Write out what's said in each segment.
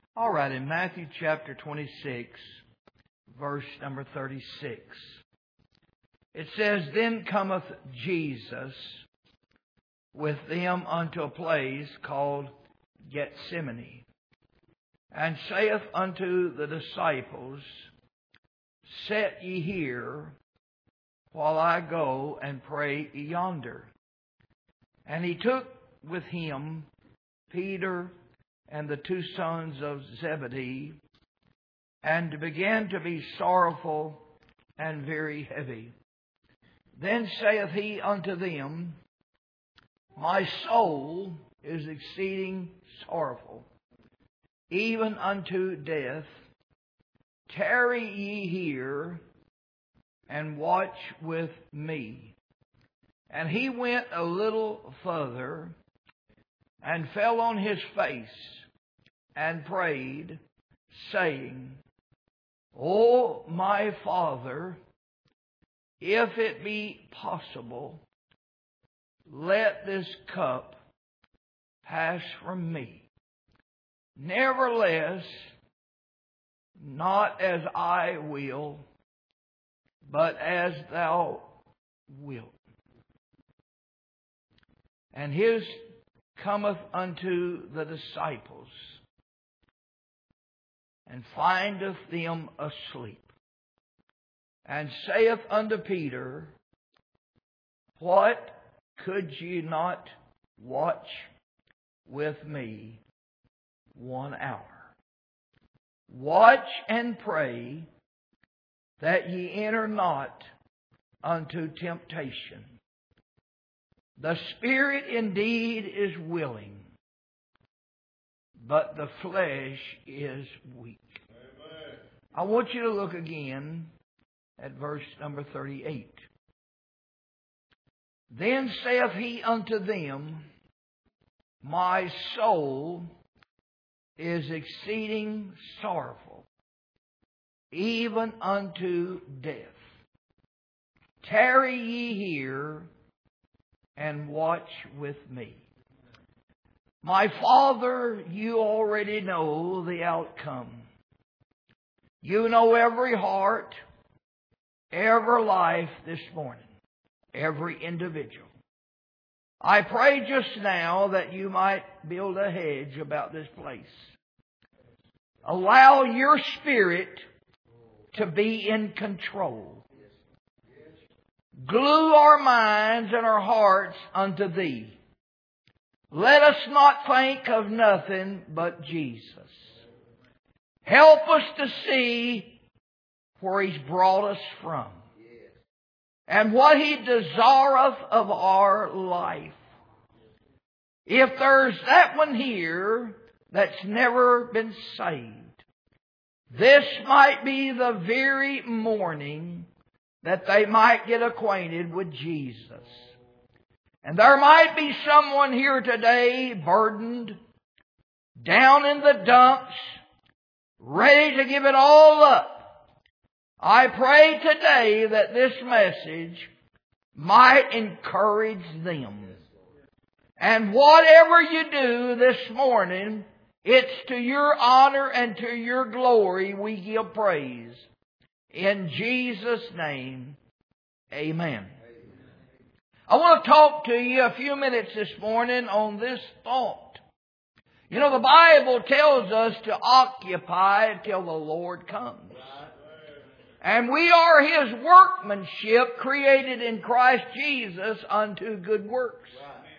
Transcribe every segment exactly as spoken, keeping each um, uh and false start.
All right, in Matthew chapter twenty-six, verse number thirty-six, it says, Then cometh Jesus with them unto a place called Gethsemane, and saith unto the disciples, Set ye here, while I go and pray yonder. And he took with him Peter and the two sons of Zebedee, and began to be sorrowful and very heavy. Then saith he unto them, My soul is exceeding sorrowful, even unto death. Tarry ye here, and watch with me. And he went a little further, and fell on his face, and prayed, saying, O my Father, if it be possible, let this cup pass from me. Nevertheless, not as I will, but as thou wilt. And his cometh unto the disciples, and findeth them asleep, and saith unto Peter, What, could ye not watch with me one hour? Watch and pray, that ye enter not unto temptation. The spirit indeed is willing, but the flesh is weak. Amen. I want you to look again at verse number thirty-eight. Then saith he unto them, My soul is exceeding sorrowful, even unto death. Tarry ye here, and watch with me. My Father, you already know the outcome. You know every heart, every life this morning, every individual. I pray just now that you might build a hedge about this place. Allow your Spirit to be in control. Glue our minds and our hearts unto Thee. Let us not think of nothing but Jesus. Help us to see where He's brought us from, and what He desireth of our life. If there's that one here that's never been saved, this might be the very morning that they might get acquainted with Jesus. And there might be someone here today burdened, down in the dumps, ready to give it all up. I pray today that this message might encourage them. And whatever you do this morning, it's to your honor and to your glory we give praise. In Jesus' name, amen. I want to talk to you a few minutes this morning on this thought. You know, the Bible tells us to occupy till the Lord comes. And we are His workmanship, created in Christ Jesus unto good works.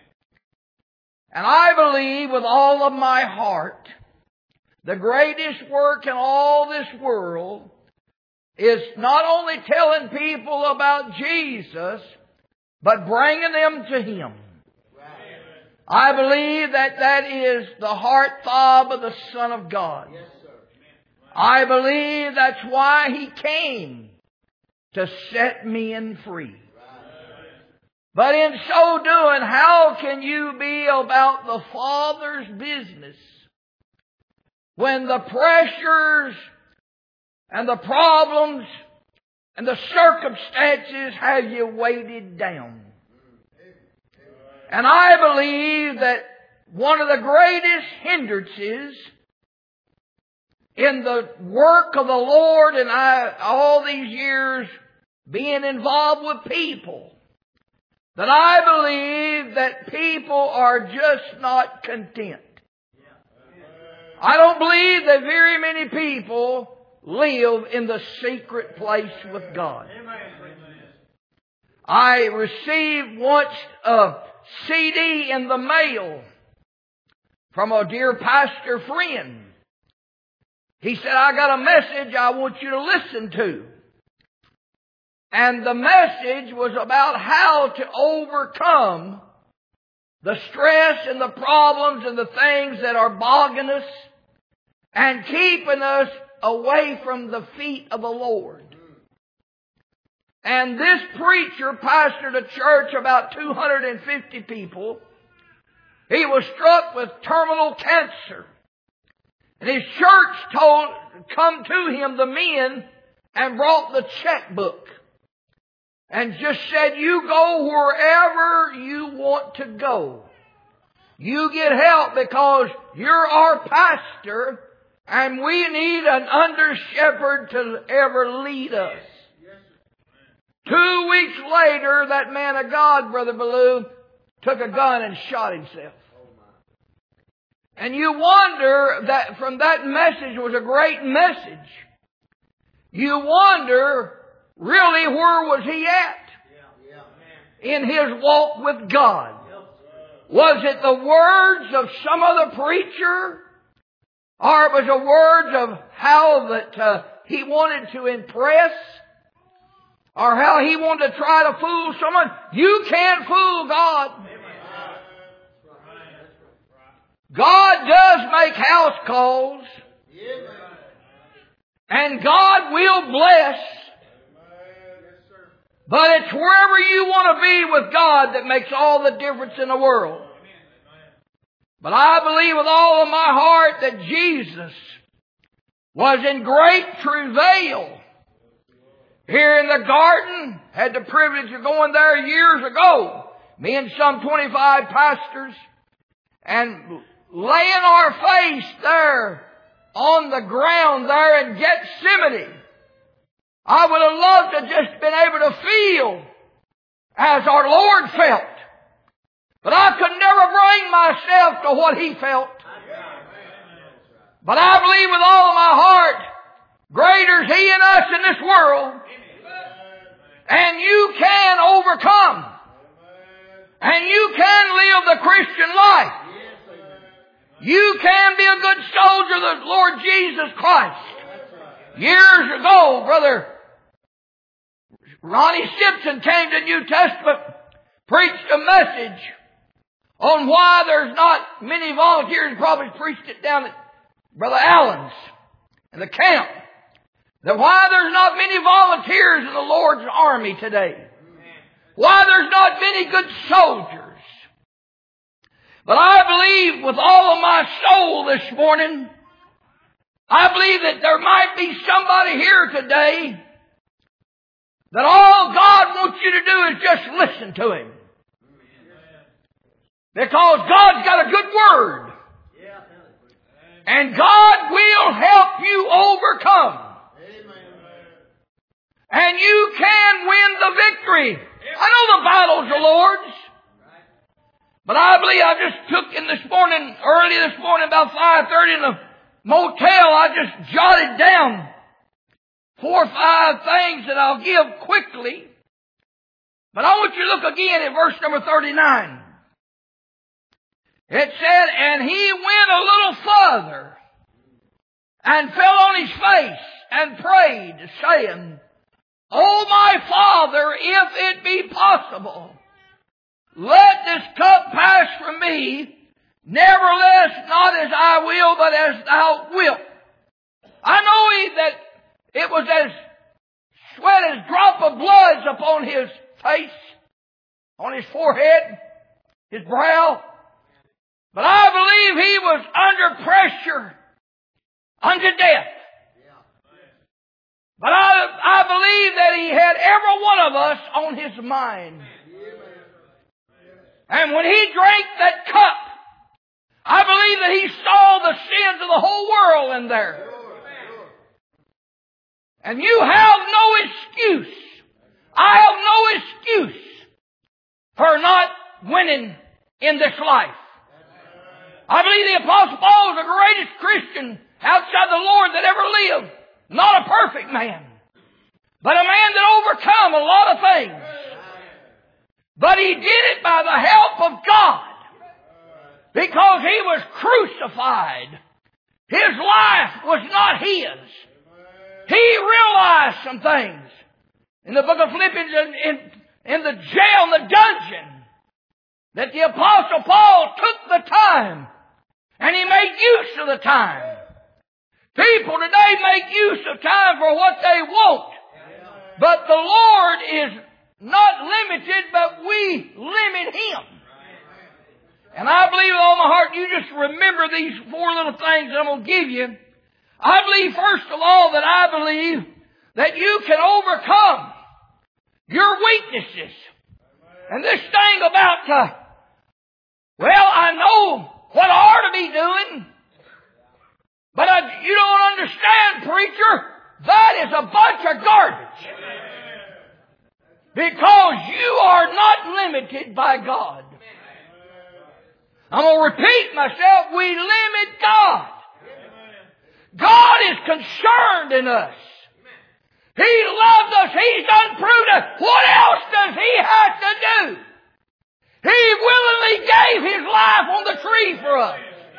And I believe with all of my heart, the greatest work in all this world is not only telling people about Jesus, but bringing them to Him. I believe that that is the heart throb of the Son of God. I believe that's why He came, to set men free. But in so doing, how can you be about the Father's business when the pressures and the problems and the circumstances have you weighted down? And I believe that one of the greatest hindrances in the work of the Lord, and I, all these years being involved with people, that I believe that people are just not content. I don't believe that very many people live in the secret place with God. I received once a C D in the mail from a dear pastor friend. He said, I got a message I want you to listen to. And the message was about how to overcome the stress and the problems and the things that are bogging us and keeping us away from the feet of the Lord. And this preacher pastored a church about two hundred fifty people. He was struck with terminal cancer. And his church told, come to him, the men, and brought the checkbook. And just said, you go wherever you want to go. You get help because you're our pastor and we need an under shepherd to ever lead us. Two weeks later, that man of God, Brother Ballou, took a gun and shot himself. And you wonder that from that message was a great message. You wonder, really, where was he at in his walk with God? Was it the words of some other preacher? Or it was the words of how that uh, he wanted to impress? Or how he wanted to try to fool someone? You can't fool God. God does make house calls. And God will bless. But it's wherever you want to be with God that makes all the difference in the world. But I believe with all of my heart that Jesus was in great travail here in the garden. Had the privilege of going there years ago. Me and some twenty-five pastors. And laying our face there on the ground there in Gethsemane. I would have loved to just been able to feel as our Lord felt. But I could never bring myself to what He felt. But I believe with all of my heart, greater is He in us in this world. And you can overcome. And you can live the Christian life. You can be a good soldier of the Lord Jesus Christ. Years ago, Brother Ronnie Simpson came to the New Testament, preached a message on why there's not many volunteers. Probably preached it down at Brother Allen's in the camp. That why there's not many volunteers in the Lord's army today. Why there's not many good soldiers. But I believe with all of my soul this morning, I believe that there might be somebody here today that all God wants you to do is just listen to Him. Because God's got a good word. And God will help you overcome. And you can win the victory. I know the battle's the Lord's. But I believe I just took in this morning, early this morning, about five thirty in the motel, I just jotted down four or five things that I'll give quickly. But I want you to look again at verse number thirty-nine. It said, and he went a little further and fell on his face and prayed, saying, O my Father, if it be possible, let this cup pass from me. Nevertheless, not as I will, but as thou wilt. I know that it was as sweat as drop of blood upon his face, on his forehead, his brow. But I believe he was under pressure unto death. But I, I believe that he had every one of us on his mind. And when he drank that cup, I believe that he saw the sins of the whole world in there. And you have no excuse. I have no excuse for not winning in this life. I believe the Apostle Paul is the greatest Christian outside the Lord that ever lived. Not a perfect man, but a man that overcome a lot of things. But he did it by the help of God, because he was crucified. His life was not his. He realized some things. In the book of Philippians, in, in, in the jail, in the dungeon, that the Apostle Paul took the time, and he made use of the time. People today make use of time for what they want. But the Lord is not limited, but we limit Him. And I believe with all my heart, you just remember these four little things that I'm going to give you. I believe, first of all, that I believe that you can overcome your weaknesses. And this thing about, uh, well, I know what I ought to be doing, but I, you don't understand, preacher. That is a bunch of garbage. Because you are not limited by God. I'm going to repeat myself. We limit God. God is concerned in us. He loves us. He's done proved us. What else does He have to do? He willingly gave His life on the tree for us.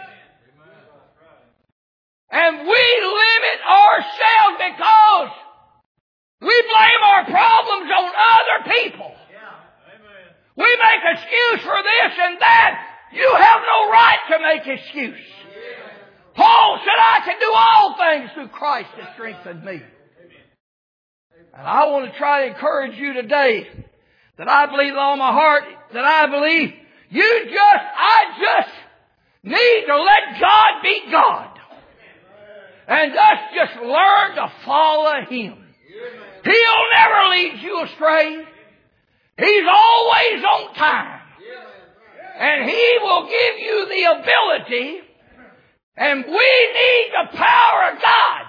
And we limit ourselves because we blame our problems on other people. We make excuse for this and that. You have no right to make excuse. Paul said, I can do all things through Christ that strengthens me. And I want to try to encourage you today that I believe with all my heart, that I believe you just, I just need to let God be God. And us just learn to follow Him. He'll never lead you astray. He's always on time. And He will give you the ability. And we need the power of God.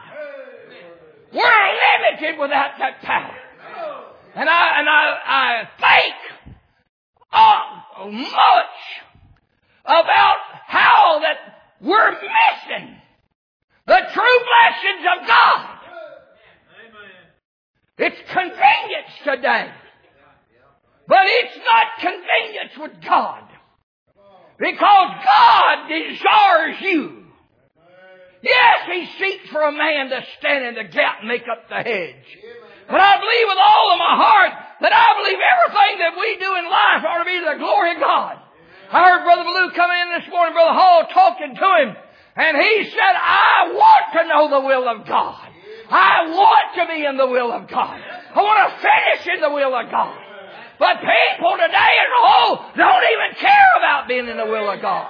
We're limited without that power. And I, and I, I think uh, much about how that we're missing the true blessings of God. It's convenience today. But it's not convenience with God. Because God desires you. Yes, He seeks for a man to stand in the gap and make up the hedge. But I believe with all of my heart that I believe everything that we do in life ought to be to the glory of God. I heard Brother Ballou come in this morning, Brother Hall, talking to him. And he said, I want to know the will of God. I want to be in the will of God. I want to finish in the will of God. But people today as a whole don't even care about being in the will of God.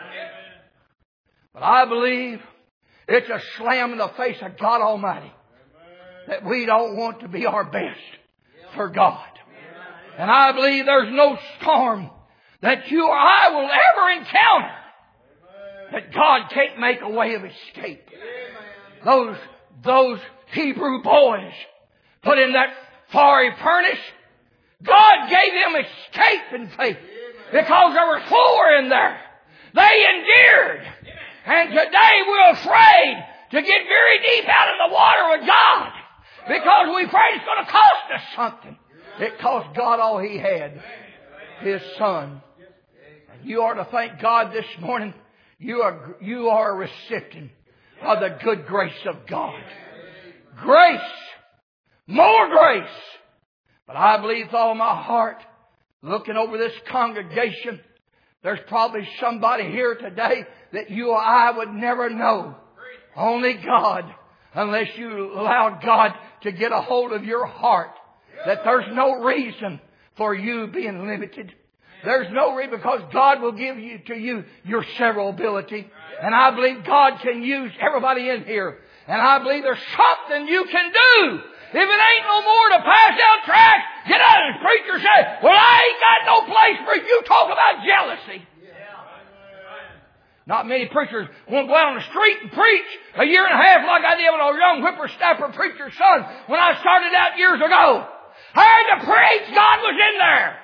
But I believe it's a slam in the face of God Almighty that we don't want to be our best for God. And I believe there's no storm that you or I will ever encounter that God can't make a way of escape. Those, those Hebrew boys put in that fiery furnace, God gave them escape in faith because there were four in there. They endured. And today we're afraid to get very deep out in the water with God because we're afraid it's going to cost us something. It cost God all He had, His Son. And you ought to thank God this morning. You are, you are a recipient of the good grace of God. Grace. More grace. But I believe with all my heart, looking over this congregation, there's probably somebody here today that you or I would never know. Only God, unless you allow God to get a hold of your heart. That there's no reason for you being limited. There's no reason, because God will give you to you your several ability. And I believe God can use everybody in here. And I believe there's something you can do. If it ain't no more to pass out tracts, get out and preacher say, well, I ain't got no place for you. Talk about jealousy. Not many preachers won't go out on the street and preach a year and a half like I did with a young whippersnapper preacher's son when I started out years ago. I had to preach. God was in there.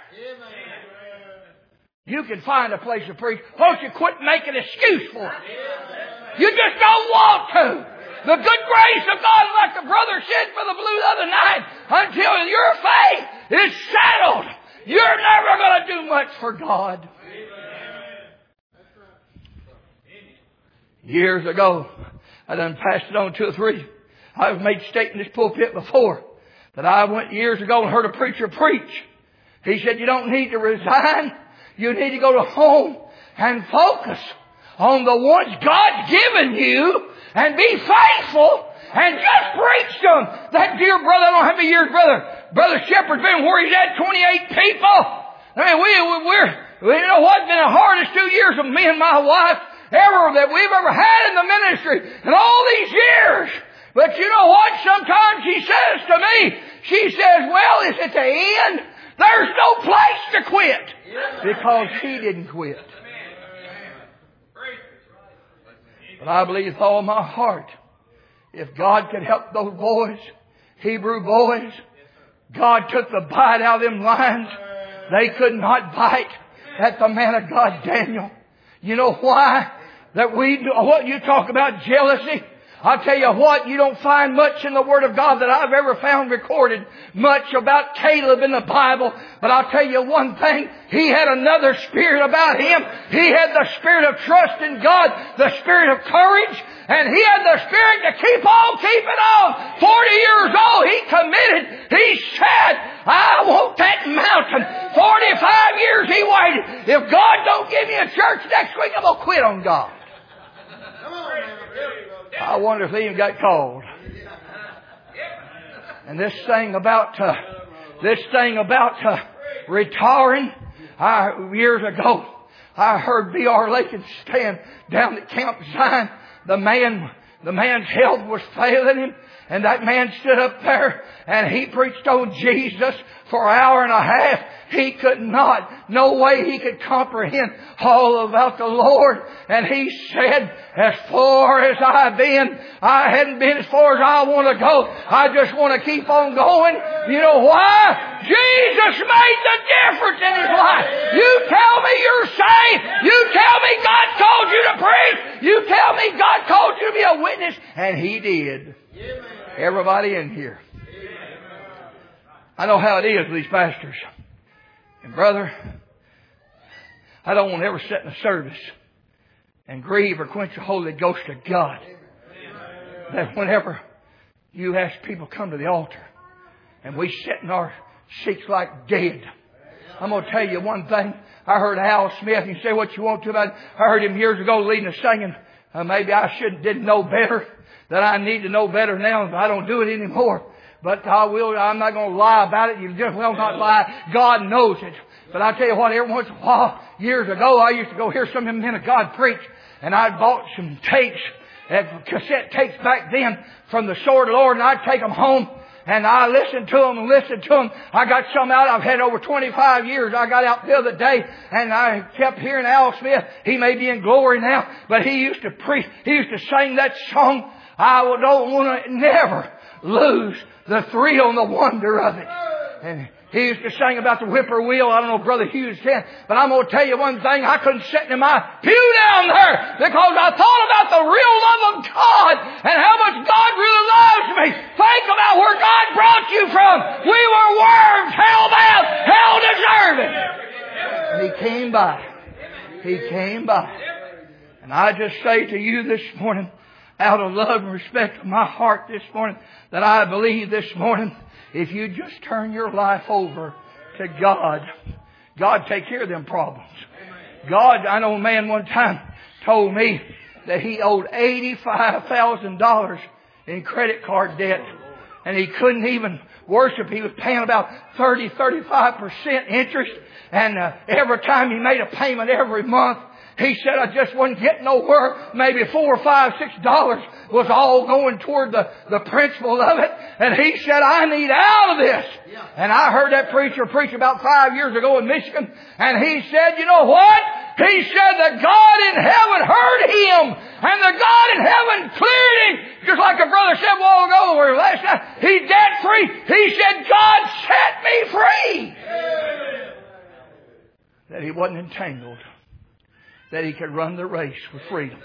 You can find a place to preach. Won't you quit making an excuse for it? You just don't want to. The good grace of God, like the brother said for the blue the other night, until your faith is settled, you're never going to do much for God. Years ago, I done passed it on two or three. I've made state in this pulpit before that I went years ago and heard a preacher preach. He said, you don't need to resign. You need to go to home and focus on the ones God's given you and be faithful and just preach to them. That dear brother, I don't know how many years, brother, Brother Shepherd's been where he's at twenty-eight people. I mean, we, we, we're, we, you know what? It's been the hardest two years of me and my wife ever that we've ever had in the ministry in all these years. But you know what? Sometimes she says to me, she says, well, is it the end? There's no place to quit. Because she didn't quit. But I believe with all my heart, if God could help those boys, Hebrew boys, God took the bite out of them lions. They could not bite at the man of God, Daniel. You know why? That we do, what you talk about jealousy. I'll tell you what, you don't find much in the Word of God that I've ever found recorded much about Caleb in the Bible. But I'll tell you one thing, he had another spirit about him. He had the spirit of trust in God, the spirit of courage, and he had the spirit to keep on keeping on. Forty years old, he committed. He said, I want that mountain. Forty-five years he waited. If God don't give me a church next week, I'm going to quit on God. I wonder if they even got called. And this thing about uh, this thing about uh, retiring, I, years ago, I heard B R Lincoln stand down at Camp Zion. The man, the man's health was failing him, and that man stood up there and he preached on Jesus for an hour and a half. He could not, no way he could comprehend all about the Lord. And he said, as far as I've been, I hadn't been as far as I want to go. I just want to keep on going. You know why? Jesus made the difference in his life. You tell me you're saved. You tell me God called you to preach. You tell me God called you to be a witness. And he did. Everybody in here. I know how it is with these pastors. And brother, I don't want to ever sit in a service and grieve or quench the Holy Ghost of God. That whenever you ask people to come to the altar and we sit in our seats like dead. I'm going to tell you one thing. I heard Al Smith. You say what you want to about it. I heard him years ago leading us singing. Uh, maybe I should didn't know better. That I need to know better now. But I don't do it anymore. But I will, I'm not going to lie about it. You just will not lie. God knows it. But I tell you what, every once in a while, years ago, I used to go hear some of the men of God preach. And I bought some tapes, uh, cassette tapes back then from the Sword of the Lord. And I'd take them home. And I listened to them and listened to them. I got some out. I've had over twenty-five years. I got out the other day and I kept hearing Al Smith. He may be in glory now, but he used to preach. He used to sing that song. I don't want to never lose the thrill and the wonder of it. And he used to sing about the whippoorwill. I don't know if Brother Hughes can, but I'm going to tell you one thing. I couldn't sit in my pew down there because I thought about the real love of God and how much God really loves me. Think about where God brought you from. We were worms, hell-bound, hell-deserving. And he came by. He came by. And I just say to you this morning, out of love and respect of my heart this morning, that I believe this morning, if you just turn your life over to God, God take care of them problems. God, I know a man one time told me that he owed eighty-five thousand dollars in credit card debt. And he couldn't even worship. He was paying about thirty, thirty-five percent interest. And uh, every time he made a payment every month, he said, I just wasn't getting nowhere. Maybe four or five, six dollars was all going toward the, the principle of it. And he said, I need out of this. Yeah. And I heard that preacher preach about five years ago in Michigan. And he said, you know what? He said the God in heaven heard him, and the God in heaven cleared him. Just like a brother said a while ago, where last night, he's debt free. He said, God set me free. That he wasn't entangled. That he could run the race with freedom.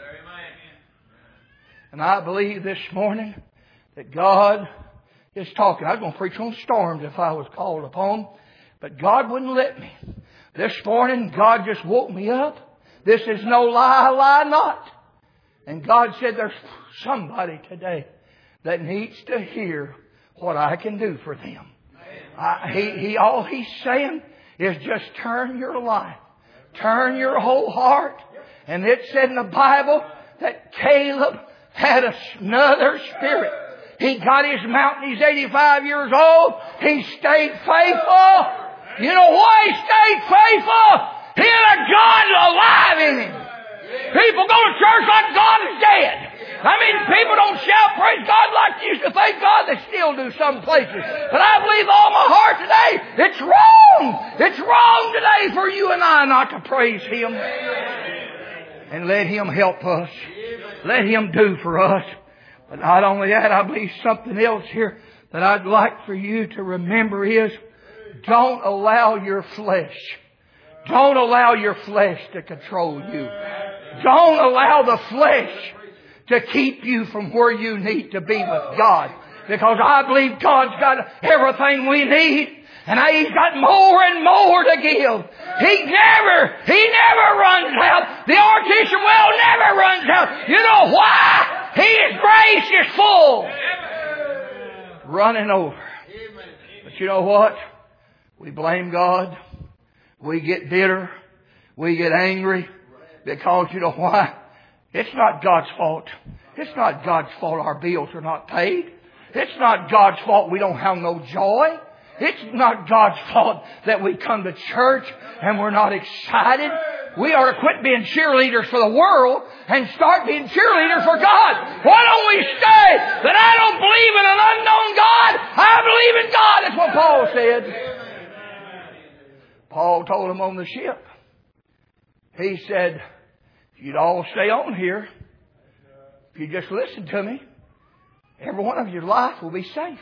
And I believe this morning that God is talking. I was going to preach on storms if I was called upon, but God wouldn't let me. This morning, God just woke me up. This is no lie, lie not. And God said there's somebody today that needs to hear what I can do for them. I, he, he, all He's saying is just turn your life. Turn your whole heart. And it said in the Bible that Caleb had another spirit. He got his mountain. He's eighty-five years old. He stayed faithful. You know why he stayed faithful? He had a God alive in him. People go to church like God is dead. I mean, people don't shout praise God like they used to. Thank God they still do some places. But I believe all my heart today, it's wrong. It's wrong today for you and I not to praise Him. And let Him help us. Let Him do for us. But not only that, I believe something else here that I'd like for you to remember is, don't allow your flesh, don't allow your flesh to control you. Don't allow the flesh to keep you from where you need to be with God. Because I believe God's got everything we need. And He's got more and more to give. He never, He never runs out. The artesian well never runs out. You know why? His grace is full. Running over. But you know what? We blame God. We get bitter. We get angry. Because you know why? It's not God's fault. It's not God's fault our bills are not paid. It's not God's fault we don't have no joy. It's not God's fault that we come to church and we're not excited. We ought to quit being cheerleaders for the world and start being cheerleaders for God. Why don't we say that I don't believe in an unknown God? I believe in God. That's what Paul said. Paul told them on the ship. He said, if you'd all stay on here, if you just listen to me, every one of your life will be safe.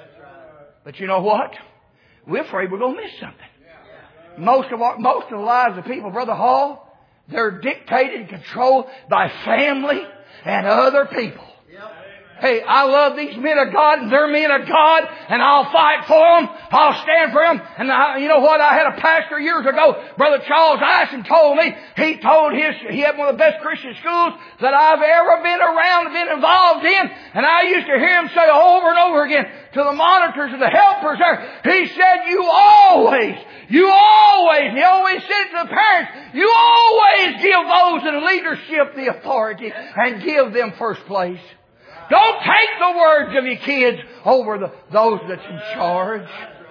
But you know what? We're afraid we're going to miss something. Most of our, most of the lives of people, Brother Hall, they're dictated and controlled by family and other people. Hey, I love these men of God, and they're men of God, and I'll fight for them. I'll stand for them. And I, you know what? I had a pastor years ago, Brother Charles Ison, told me, he told his, he had one of the best Christian schools that I've ever been around and been involved in. And I used to hear him say over and over again to the monitors and the helpers there, he said, you always, you always, and he always said it to the parents, you always give those in leadership the authority and give them first place. Don't take the words of your kids over the, those that's in charge.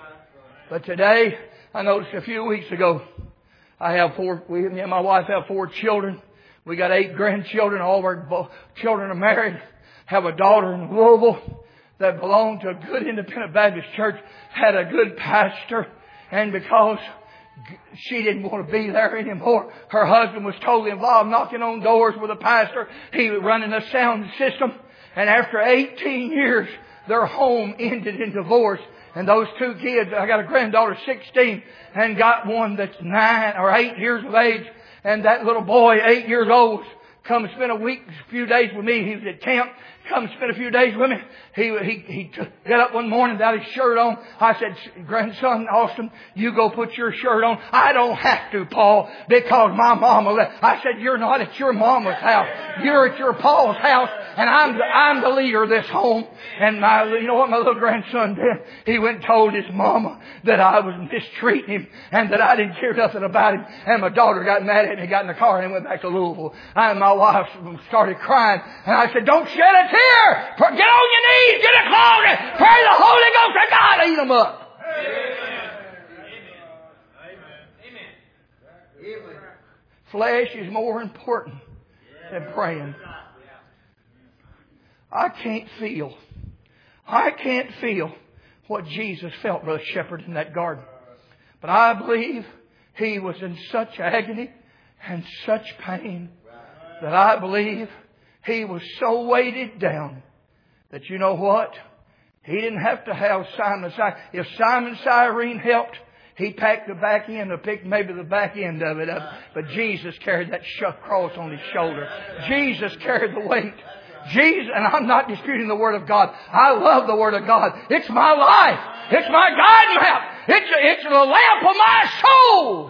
But today, I noticed a few weeks ago, I have four, we, me and my wife have four children. We got eight grandchildren. All of our children are married. Have a daughter in Louisville that belonged to a good independent Baptist church. Had a good pastor. And because she didn't want to be there anymore, her husband was totally involved, knocking on doors with a pastor. He was running a sound system. And after eighteen years, their home ended in divorce. And those two kids, I got a granddaughter, sixteen, and got one that's nine or eight years of age. And that little boy, eight years old, come and spend a week, a few days with me. He was at camp. Come spend a few days with me. He he he took, got up one morning, got his shirt on. I said, grandson Austin, you go put your shirt on. I don't have to, Paul, because my mama left. I said, you're not at your mama's house. You're at your Paul's house, and I'm the, I'm the leader of this home. And my, you know what my little grandson did? He went and told his mama that I was mistreating him and that I didn't care nothing about him. And my daughter got mad at me, got in the car, and went back to Louisville. I and my wife started crying, and I said, don't shed a tear. Get on your knees, get a closet, pray the Holy Ghost to God, eat them up. Amen. Amen. Flesh is more important than praying. I can't feel, I can't feel what Jesus felt, Brother Shepherd, in that garden. But I believe He was in such agony and such pain that I believe he was so weighted down that, you know what? He didn't have to have Simon Cyrene. If Simon Cyrene helped, he packed the back end or picked maybe the back end of it up. But Jesus carried that cross on His shoulder. Jesus carried the weight. Jesus, and I'm not disputing the Word of God. I love the Word of God. It's my life. It's my guiding lamp. It's, it's the lamp of my soul.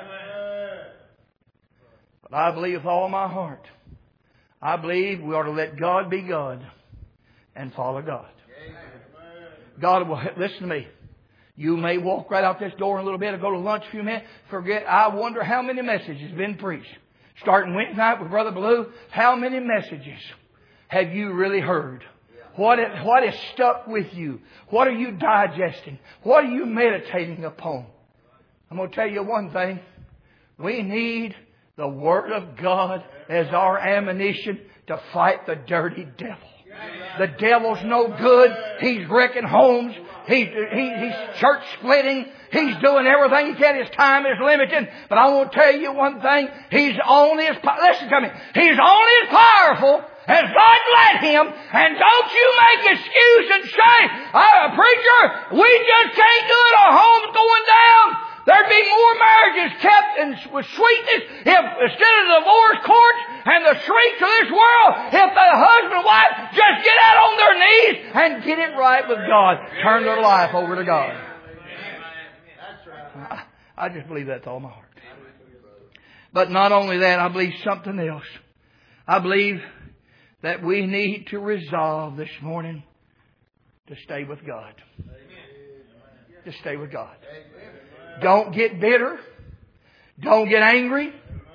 But I believe with all my heart, I believe we ought to let God be God and follow God. God will, listen to me. You may walk right out this door in a little bit or go to lunch a few minutes. Forget, I wonder how many messages have been preached. Starting Wednesday night with Brother Blue, how many messages have you really heard? What is, what is stuck with you? What are you digesting? What are you meditating upon? I'm going to tell you one thing. We need the Word of God as our ammunition to fight the dirty devil. The devil's no good. He's wrecking homes. He's, he, he's church splitting. He's doing everything he can. His time is limited. But I want to tell you one thing. He's only as, listen to me. He's only as powerful as God let him. And don't you make excuse and say, oh, preacher, we just can't do it. Our home's going down. There'd be more marriages kept in, with sweetness if instead of the divorce courts and the shrieks of this world, if the husband and wife just get out on their knees and get it right with God. Turn their life over to God. I, I just believe that's all my heart. But not only that, I believe something else. I believe that we need to resolve this morning to stay with God. To stay with God. Don't get bitter. Don't get angry.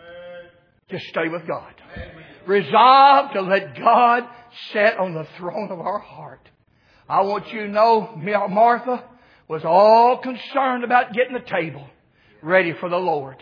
Just stay with God. Resolve to let God sit on the throne of our heart. I want you to know Martha was all concerned about getting the table ready for the Lord.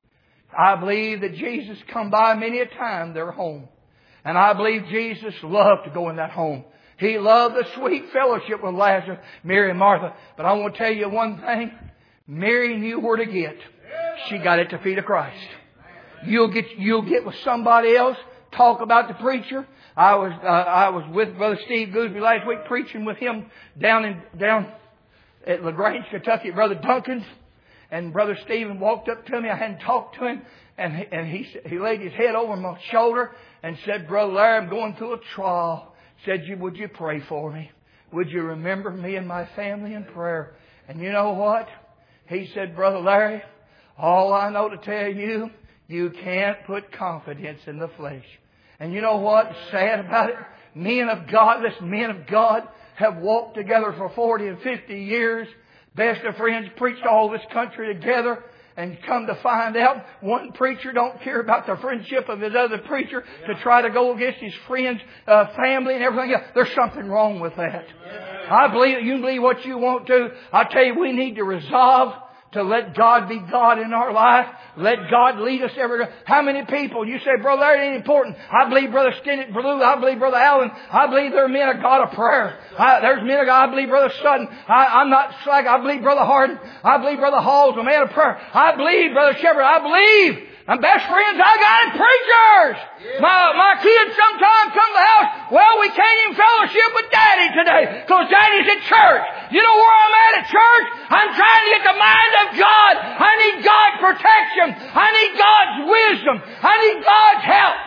I believe that Jesus come by many a time their home. And I believe Jesus loved to go in that home. He loved the sweet fellowship with Lazarus, Mary and Martha. But I want to tell you one thing. Mary knew where to get. She got at the feet of Christ. You'll get, you'll get with somebody else, talk about the preacher. I was, uh, I was with Brother Steve Gooseby last week preaching with him down in, down at LaGrange, Kentucky, at Brother Duncan's. And Brother Stephen walked up to me. I hadn't talked to him. And he, and he, he laid his head over my shoulder and said, Brother Larry, I'm going through a trial. Said, you, would you pray for me? Would you remember me and my family in prayer? And you know what? He said, Brother Larry, all I know to tell you, you can't put confidence in the flesh. And you know what's sad about it? Men of God, listen, men of God have walked together for forty and fifty years. Best of friends, preached all this country together. And come to find out, one preacher don't care about the friendship of his other preacher to try to go against his friend's uh, family and everything else. There's something wrong with that. I believe you can believe what you want to. I tell you, we need to resolve to let God be God in our life. Let God lead us everywhere. How many people? You say, Brother, that ain't important. I believe Brother Stinnett Blue. I believe Brother Allen. I believe there are men of God of prayer. I, there's men of God. I believe Brother Sutton. I, I'm not slack. I believe Brother Harden. I believe Brother Hall's a man of prayer. I believe Brother Shepherd. I believe. And best friends I got is preachers. Yeah. My, my kids sometimes come to the house. Well, we can't even fellowship with Daddy today because Daddy's at church. You know where I'm at at church? I'm trying to get the mind of God. I need God's protection. I need God's wisdom. I need God's help.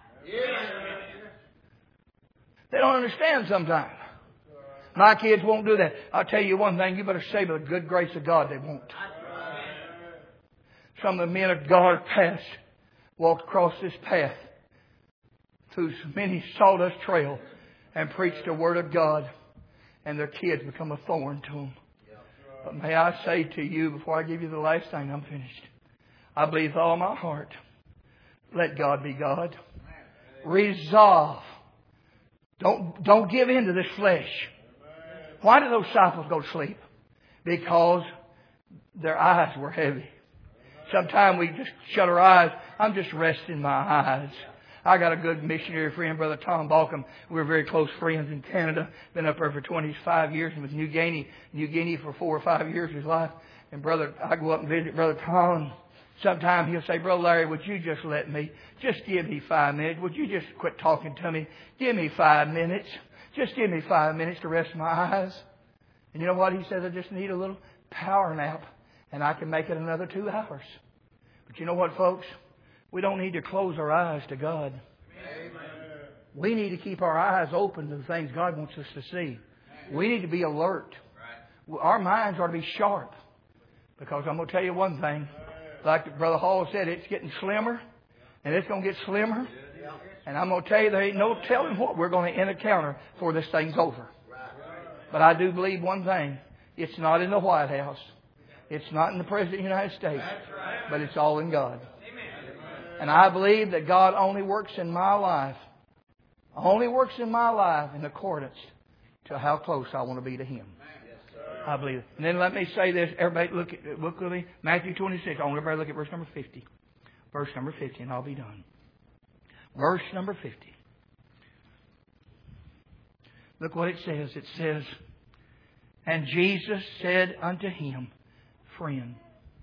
Yeah. They don't understand sometimes. My kids won't do that. I'll tell you one thing. You better say by the good grace of God they won't. Some of the men of God past walked across this path through many sawdust trail and preached the Word of God, and their kids become a thorn to them. But may I say to you, before I give you the last thing, I'm finished. I believe with all my heart, let God be God. Resolve. Don't, don't give in to this flesh. Why did those disciples go to sleep? Because their eyes were heavy. Sometimes we just shut our eyes. I'm just resting my eyes. I got a good missionary friend, Brother Tom Balcom. We're very close friends in Canada. Been up there for twenty-five years and with New Guinea, New Guinea for four or five years of his life. And brother, I go up and visit Brother Tom. Sometimes he'll say, Brother Larry, would you just let me? Just give me five minutes. Would you just quit talking to me? Give me five minutes. Just give me five minutes to rest my eyes. And you know what? He says, I just need a little power nap and I can make it another two hours. But you know what, folks? We don't need to close our eyes to God. Amen. We need to keep our eyes open to the things God wants us to see. We need to be alert. Our minds are to be sharp. Because I'm going to tell you one thing. Like Brother Hall said, it's getting slimmer. And it's going to get slimmer. And I'm going to tell you, there ain't no telling what we're going to encounter before this thing's over. But I do believe one thing. It's not in the White House. It's not in the President of the United States. But it's all in God. And I believe that God only works in my life. Only works in my life in accordance to how close I want to be to Him. I believe it. And then let me say this. Everybody look at, look with me. Matthew twenty-six. I want everybody to look at verse number fifty. Verse number fifty, and I'll be done. Verse number fifty. Look what it says. It says, And Jesus said unto him, Friend,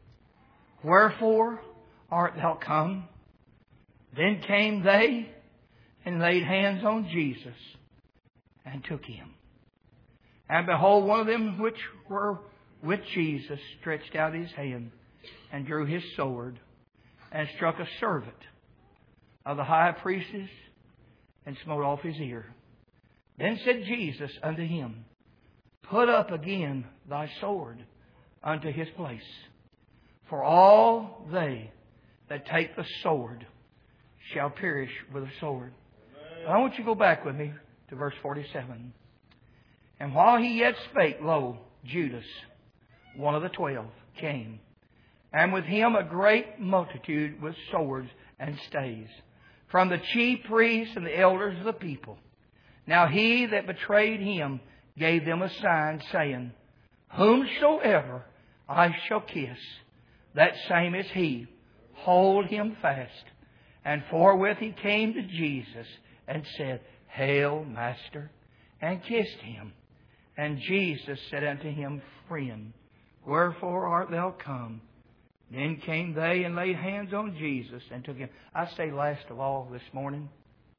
wherefore art thou come? Then came they and laid hands on Jesus and took Him. And behold, one of them which were with Jesus stretched out his hand and drew his sword and struck a servant of the high priestess and smote off his ear. Then said Jesus unto him, Put up again thy sword unto his place. For all they that take the sword shall perish with the sword. I want you to go back with me to verse forty-seven. And while he yet spake, lo, Judas, one of the twelve, came, and with him a great multitude with swords and staves, from the chief priests and the elders of the people. Now he that betrayed him gave them a sign, saying, Whomsoever I shall kiss, that same is he. Hold him fast. And forthwith he came to Jesus and said, Hail, Master, and kissed him. And Jesus said unto him, Friend, wherefore art thou come? Then came they and laid hands on Jesus and took him. I say last of all this morning,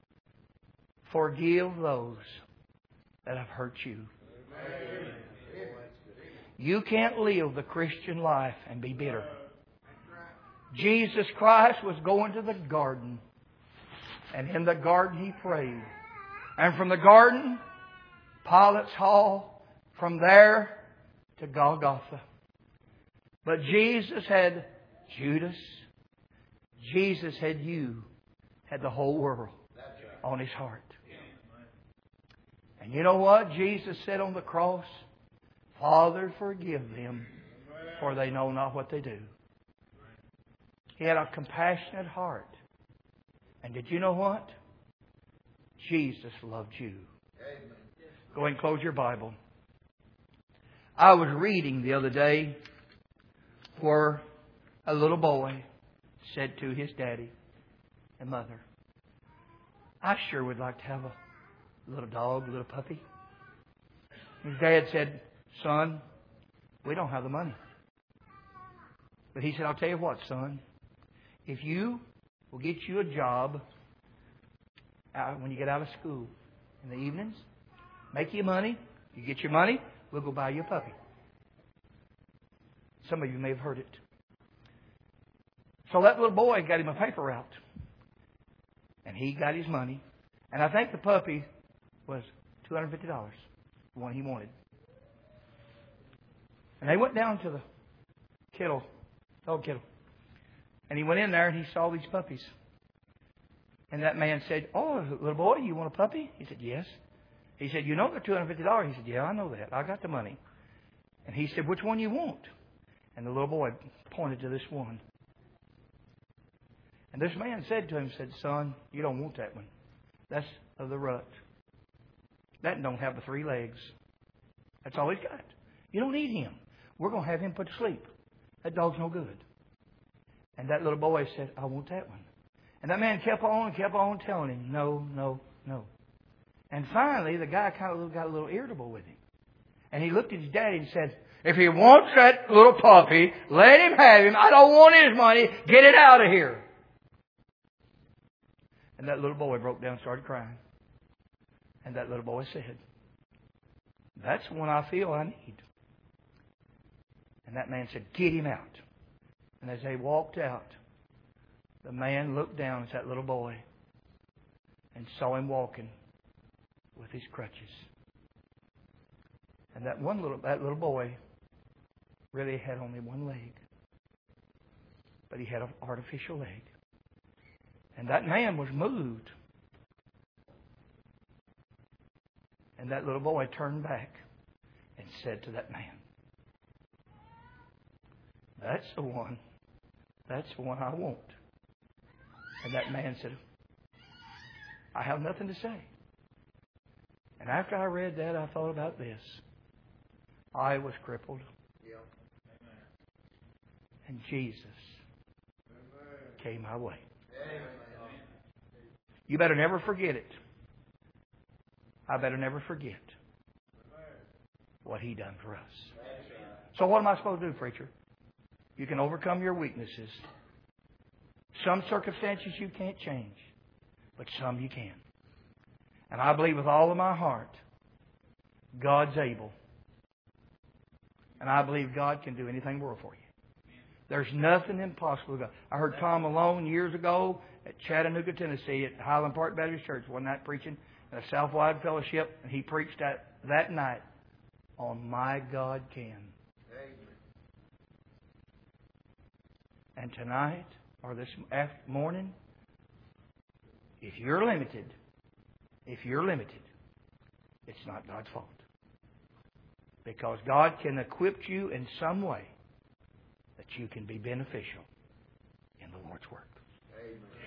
forgive those that have hurt you. Amen. You can't live the Christian life and be bitter. Jesus Christ was going to the garden. And in the garden He prayed. And from the garden, Pilate's hall, from there to Golgotha. But Jesus had Judas. Jesus had you. Had the whole world on His heart. And you know what? Jesus said on the cross, Father, forgive them, for they know not what they do. He had a compassionate heart. And did you know what? Jesus loved you. Amen. Go ahead and close your Bible. I was reading the other day where a little boy said to his daddy and mother, I sure would like to have a little dog, a little puppy. His dad said, Son, we don't have the money. But he said, I'll tell you what, son. If you will get you a job uh, when you get out of school in the evenings, make you money, you get your money, we'll go buy you a puppy. Some of you may have heard it. So that little boy got him a paper route. And he got his money. And I think the puppy was two hundred fifty dollars, the one he wanted. And they went down to the kennel, dog kennel. And he went in there and he saw these puppies. And that man said, Oh, little boy, you want a puppy? He said, Yes. He said, You know they're two hundred fifty dollars. He said, Yeah, I know that. I got the money. And he said, Which one you want? And the little boy pointed to this one. And this man said to him, said, Son, you don't want that one. That's of the rut. That don't have the three legs. That's all he's got. You don't need him. We're going to have him put to sleep. That dog's no good. And that little boy said, I want that one. And that man kept on and kept on telling him, no, no, no. And finally, the guy kind of got a little irritable with him. And he looked at his daddy and said, if he wants that little puppy, let him have him. I don't want his money. Get it out of here. And that little boy broke down and started crying. And that little boy said, that's the one I feel I need. And that man said, get him out. And as they walked out, the man looked down at that little boy and saw him walking with his crutches. And that one little that little boy really had only one leg. But he had an artificial leg. And that man was moved. And that little boy turned back and said to that man, that's the one. That's the one I want. And that man said, I have nothing to say. And after I read that, I thought about this. I was crippled. And Jesus came my way. You better never forget it. I better never forget what He done for us. So what am I supposed to do, preacher? You can overcome your weaknesses. Some circumstances you can't change, but some you can. And I believe with all of my heart, God's able. And I believe God can do anything in the world for you. There's nothing impossible. I heard Tom Malone years ago at Chattanooga, Tennessee, at Highland Park Baptist Church, one night preaching in a Southwide Fellowship, and he preached that, that night on My God Can. And tonight, or this morning, if you're limited, if you're limited, it's not God's fault. Because God can equip you in some way that you can be beneficial in the Lord's work. Amen.